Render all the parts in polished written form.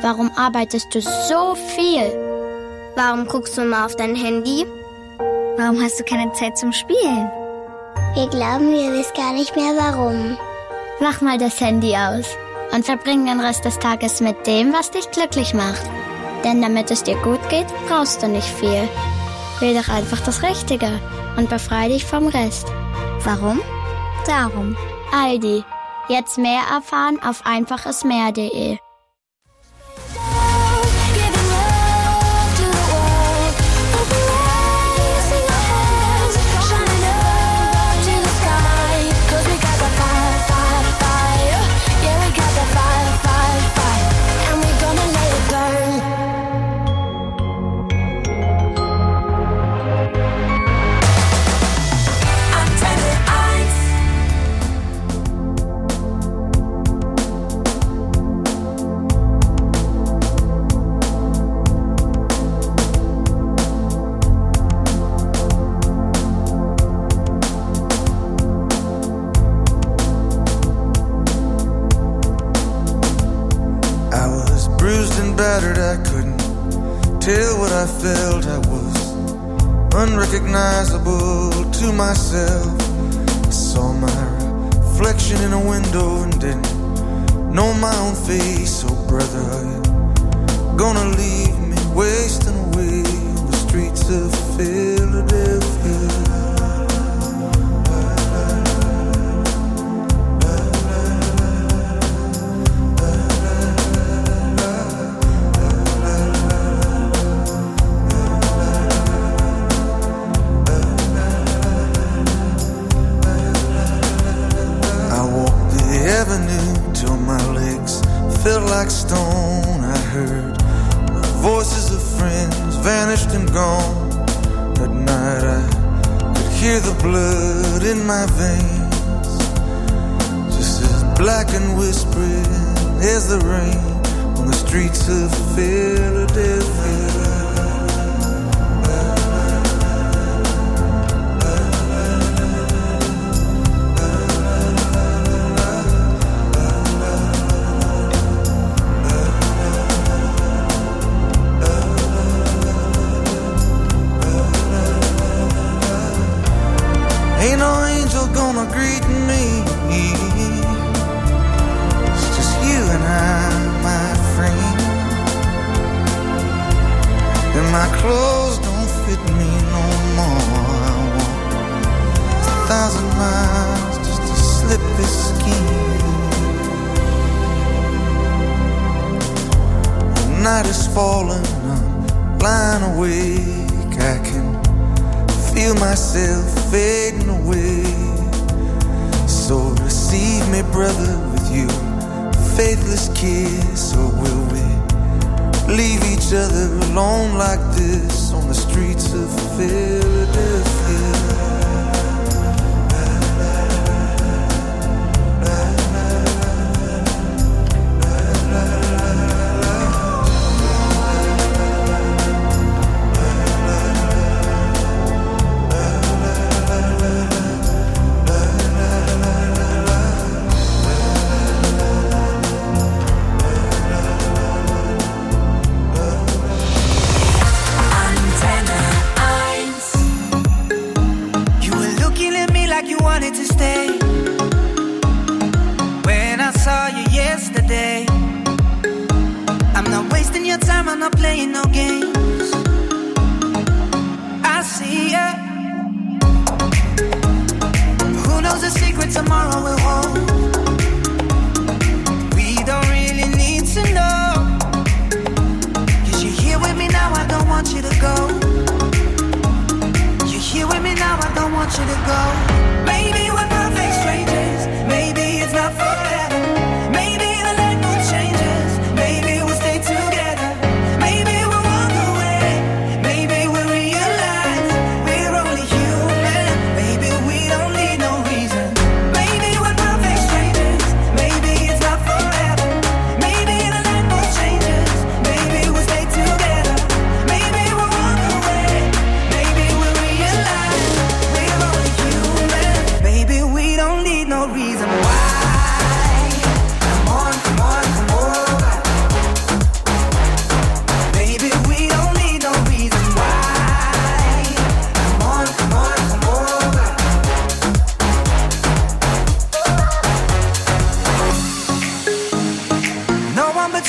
Warum arbeitest du so viel? Warum guckst du immer auf dein Handy? Warum hast du keine Zeit zum Spielen? Wir glauben, wir wissen gar nicht mehr warum. Mach mal das Handy aus und verbring den Rest des Tages mit dem, was dich glücklich macht. Denn damit es dir gut geht, brauchst du nicht viel. Wähl doch einfach das Richtige und befreie dich vom Rest. Warum? Darum. Aldi. Jetzt mehr erfahren auf einfachesmehr.de. Tell what I felt, I was unrecognizable to myself. I saw my reflection in a window and didn't know my own face. Oh brother, are you gonna leave me wasting away on the streets of Philadelphia? Felt like stone. I heard the voices of friends vanished and gone. At night I could hear the blood in my veins, just as black and whispering as the rain on the streets of Philadelphia. Ain't no angel gonna greet me. It's just you and I, my friend. And my clothes don't fit me no more. I walk 1,000 miles just to slip this skin. The night is falling, I'm lying awake. I can feel myself fading away. So receive me, brother, with you faithless kiss. Or will we leave each other alone like this on the streets of Philadelphia? Strangers,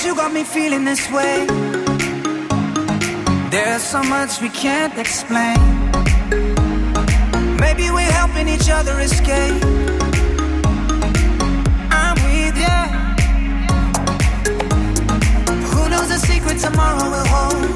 you got me feeling this way. There's so much we can't explain. Maybe we're helping each other escape. I'm with you. Who knows the secret tomorrow will hold?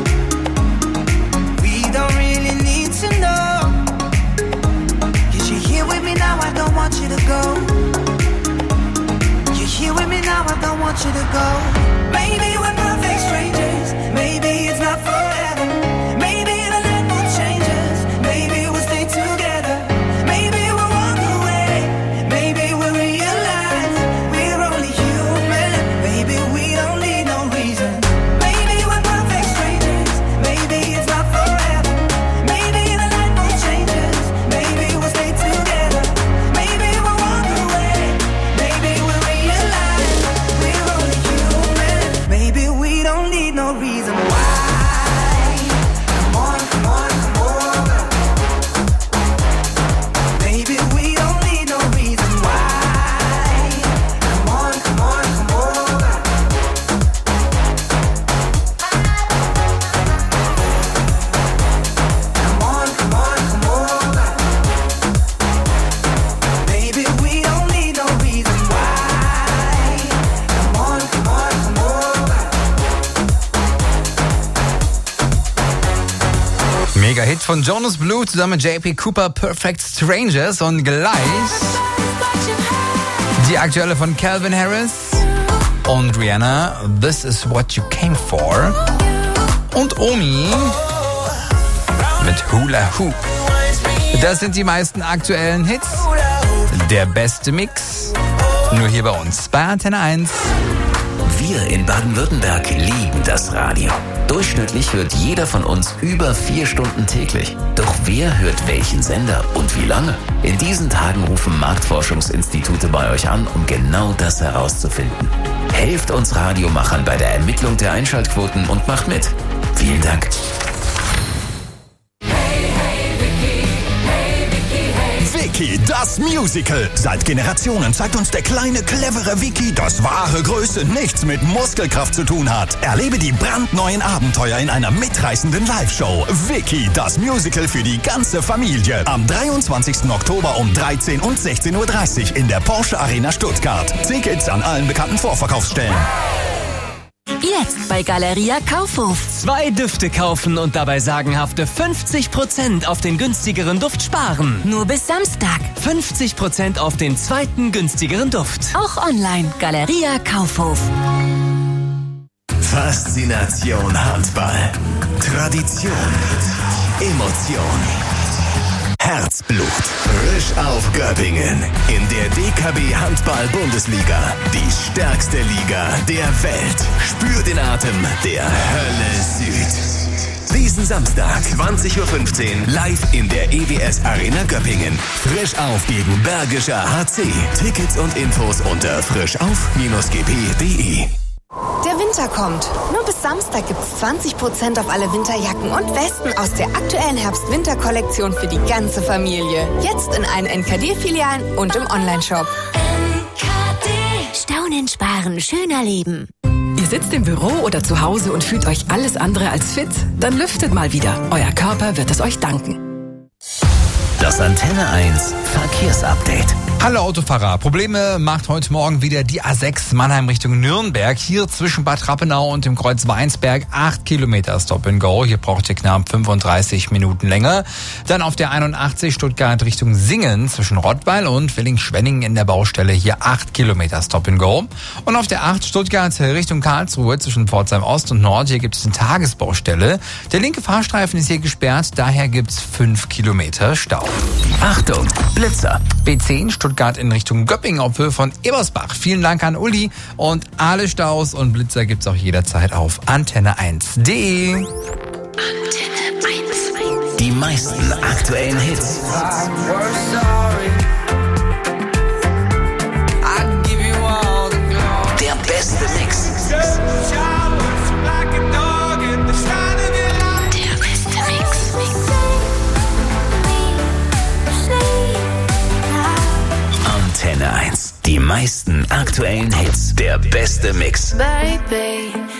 We don't really need to know. Cause you're here with me now, I don't want you to go. You're here with me now, I don't want you to go. Maybe we're perfect strangers. Maybe it's not forever. Maybe the night will change us. Maybe we'll stay together. Maybe we'll walk away. Maybe we'll realize we're only human. Maybe we don't need no reason. Maybe we're perfect strangers. Maybe it's not forever. Maybe the night will change us. Maybe we'll stay together. Maybe we'll walk away. Maybe we'll realize we're only human. Maybe we don't need no reason why. Come on, come on, come over. Maybe we don't need no reason why. Come on, come on, come over. Come on, come on, come over. Maybe we don't need no reason why. Come on, come on, come over. Mega-Hit von Jonas Blue zusammen mit JP Cooper, Perfect Strangers. Und gleich die aktuelle von Calvin Harris und Rihanna, This Is What You Came For. Und Omi mit Hula Hoop. Das sind die meisten aktuellen Hits. Der beste Mix. Nur hier bei uns bei Antenne 1. Wir in Baden-Württemberg lieben das Radio. Durchschnittlich hört jeder von uns über 4 Stunden täglich. Doch wer hört welchen Sender und wie lange? In diesen Tagen rufen Marktforschungsinstitute bei euch an, um genau das herauszufinden. Helft uns Radiomachern bei der Ermittlung der Einschaltquoten und macht mit. Vielen Dank. Vicky, das Musical. Seit Generationen zeigt uns der kleine, clevere Vicky, dass wahre Größe nichts mit Muskelkraft zu tun hat. Erlebe die brandneuen Abenteuer in einer mitreißenden Live-Show. Vicky, das Musical für die ganze Familie. Am 23. Oktober um 13 und 16.30 Uhr in der Porsche Arena Stuttgart. Tickets an allen bekannten Vorverkaufsstellen. Jetzt bei Galeria Kaufhof. 2 Düfte kaufen und dabei sagenhafte 50% auf den günstigeren Duft sparen. Nur bis Samstag. 50% auf den zweiten günstigeren Duft. Auch online. Galeria Kaufhof. Faszination Handball. Tradition. Emotion. Herzblut. Frisch auf Göppingen. In der DKB Handball-Bundesliga. Die stärkste Liga der Welt. Spür den Atem der Hölle Süd. Diesen Samstag, 20.15 Uhr, live in der EWS Arena Göppingen. Frisch auf gegen Bergischer HC. Tickets und Infos unter frischauf-gp.de. Der Winter kommt. Nur bis Samstag gibt's 20% auf alle Winterjacken und Westen aus der aktuellen Herbst-Winter-Kollektion für die ganze Familie. Jetzt in allen NKD-Filialen und im Onlineshop. NKD. Staunen, sparen, schöner leben. Ihr sitzt im Büro oder zu Hause und fühlt euch alles andere als fit? Dann lüftet mal wieder. Euer Körper wird es euch danken. Das Antenne 1 Verkehrsupdate. Hallo Autofahrer, Probleme macht heute Morgen wieder die A6 Mannheim Richtung Nürnberg. Hier zwischen Bad Rappenau und dem Kreuz Weinsberg 8 Kilometer Stop and Go. Hier braucht ihr knapp 35 Minuten länger. Dann auf der 81 Stuttgart Richtung Singen zwischen Rottweil und Willing-Schwenningen in der Baustelle. Hier 8 Kilometer Stop and Go. Und auf der 8 Stuttgart Richtung Karlsruhe zwischen Pforzheim Ost und Nord. Hier gibt es eine Tagesbaustelle. Der linke Fahrstreifen ist hier gesperrt. Daher gibt es 5 Kilometer Stau. Achtung, Blitzer. B10 Stuttgart in Richtung Göppingen auf Höhe von Ebersbach. Vielen Dank an Uli. Und alle Staus und Blitzer gibt's auch jederzeit auf antenne1.de. Antenne 1. Die meisten aktuellen Hits. Der beste Mix. Antenne 1. Die meisten aktuellen Hits. Der beste Mix. Baby,